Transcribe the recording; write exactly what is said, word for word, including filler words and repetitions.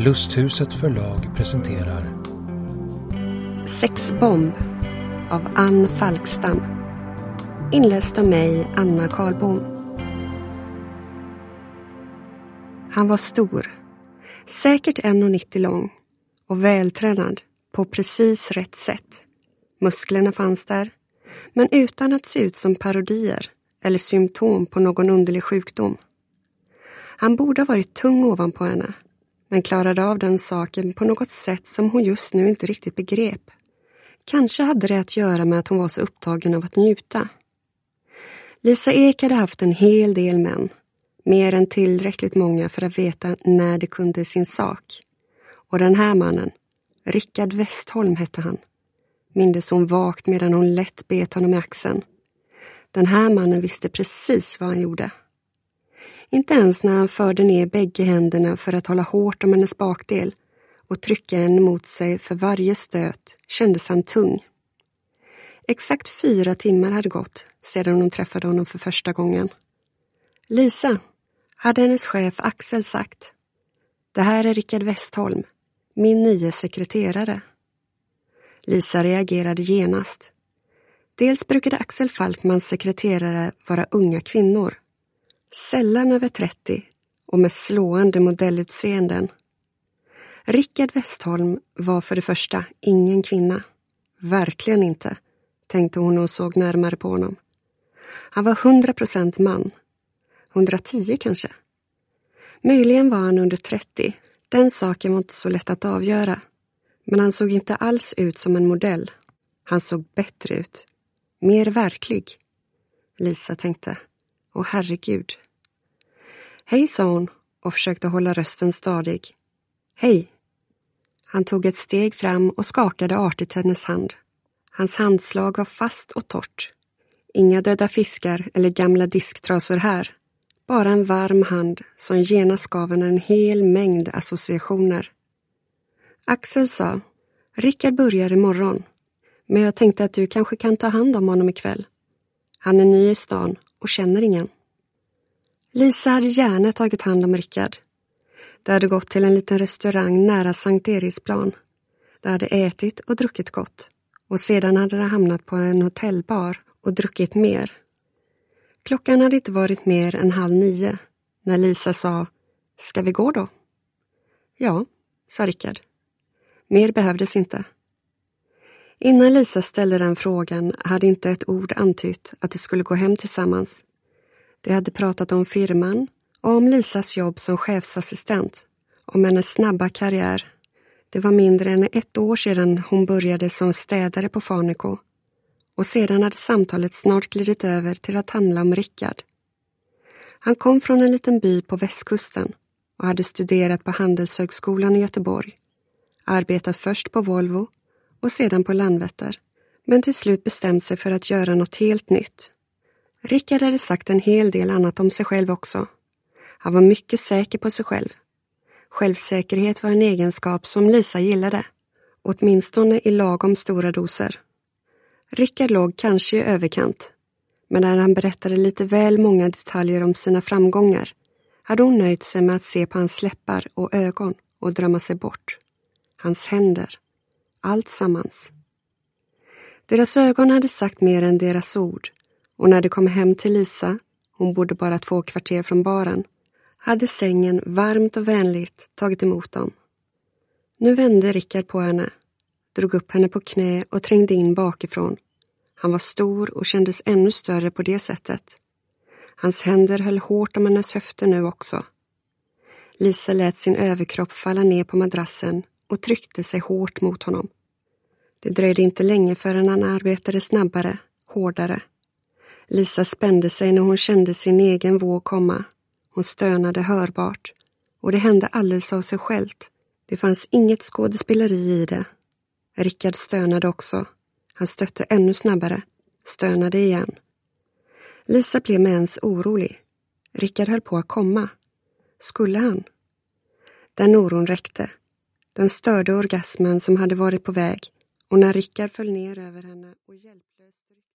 Lusthuset förlag presenterar Sexbomb av Ann Falkstam. Inläst av mig, Anna Karlbom. Han var stor, säkert en komma nittio lång och vältränad på precis rätt sätt. Musklerna fanns där, men utan att se ut som parodier eller symptom på någon underlig sjukdom. Han borde ha varit tung ovanpå henne, men klarade av den saken på något sätt som hon just nu inte riktigt begrep. Kanske hade det att göra med att hon var så upptagen av att njuta. Lisa Ek hade haft en hel del män, mer än tillräckligt många för att veta när det kunde sin sak. Och den här mannen, Rickard Westholm hette han, mindes hon vagt medan hon lätt bet honom i axeln. Den här mannen visste precis vad han gjorde. Inte ens när han förde ner bägge händerna för att hålla hårt om hennes bakdel och trycka henne mot sig för varje stöt kändes han tung. Exakt fyra timmar hade gått sedan hon träffade honom för första gången. Lisa, hade hennes chef Axel sagt. Det här är Rickard Westholm, min nya sekreterare. Lisa reagerade genast. Dels brukade Axel Falkmans sekreterare vara unga kvinnor. Sällan över trettio och med slående modellutseenden. Rickard Westholm var för det första ingen kvinna. Verkligen inte, tänkte hon och såg närmare på honom. Han var hundra procent man. hundratio kanske. Möjligen var han under trettio. Den saken var inte så lätt att avgöra. Men han såg inte alls ut som en modell. Han såg bättre ut. Mer verklig. Lisa tänkte. Åh herregud. Hej, sa hon och försökte hålla rösten stadig. Hej. Han tog ett steg fram och skakade artigt hennes hand. Hans handslag var fast och torrt. Inga döda fiskar eller gamla disktrasor här. Bara en varm hand som genast gav henne en hel mängd associationer. Axel sa, Rickard börjar imorgon. Men jag tänkte att du kanske kan ta hand om honom ikväll. Han är ny i stan och känner ingen. Lisa hade gärna tagit hand om Rickard. De hade gått till en liten restaurang nära Sankt Eriksplan. De hade ätit och druckit gott. Och sedan hade de hamnat på en hotellbar och druckit mer. Klockan hade inte varit mer än halv nio när Lisa sa, ska vi gå då? Ja, sa Rickard. Mer behövdes inte. Innan Lisa ställde den frågan hade inte ett ord antytt att de skulle gå hem tillsammans. De hade pratat om firman och om Lisas jobb som chefsassistent, om hennes snabba karriär. Det var mindre än ett år sedan hon började som städare på Farneko. Och sedan hade samtalet snart glidit över till att handla om Rickard. Han kom från en liten by på västkusten och hade studerat på Handelshögskolan i Göteborg. Arbetat först på Volvo och sedan på Landvetter, men till slut bestämt sig för att göra något helt nytt. Rickard hade sagt en hel del annat om sig själv också. Han var mycket säker på sig själv. Självsäkerhet var en egenskap som Lisa gillade, åtminstone i lagom stora doser. Rickard låg kanske i överkant, men när han berättade lite väl många detaljer om sina framgångar hade hon nöjt sig med att se på hans läppar och ögon och drömma sig bort. Hans händer. Allt sammans. Deras ögon hade sagt mer än deras ord, och när de kom hem till Lisa, hon bodde bara två kvarter från baren, hade sängen varmt och vänligt tagit emot dem. Nu vände Rickard på henne, drog upp henne på knä och trängde in bakifrån. Han var stor och kändes ännu större på det sättet. Hans händer höll hårt om hennes höfter nu också. Lisa lät sin överkropp falla ner på madrassen och tryckte sig hårt mot honom. Det dröjde inte länge förrän han arbetade snabbare, hårdare. Lisa spände sig när hon kände sin egen våg komma. Hon stönade hörbart. Och det hände alldeles av sig självt. Det fanns inget skådespeleri i det. Rickard stönade också. Han stötte ännu snabbare. Stönade igen. Lisa blev med ens orolig. Rickard höll på att komma. Skulle han? Den oron räckte. Den störde orgasmen som hade varit på väg. Och när Rickard föll ner över henne och hjälplöst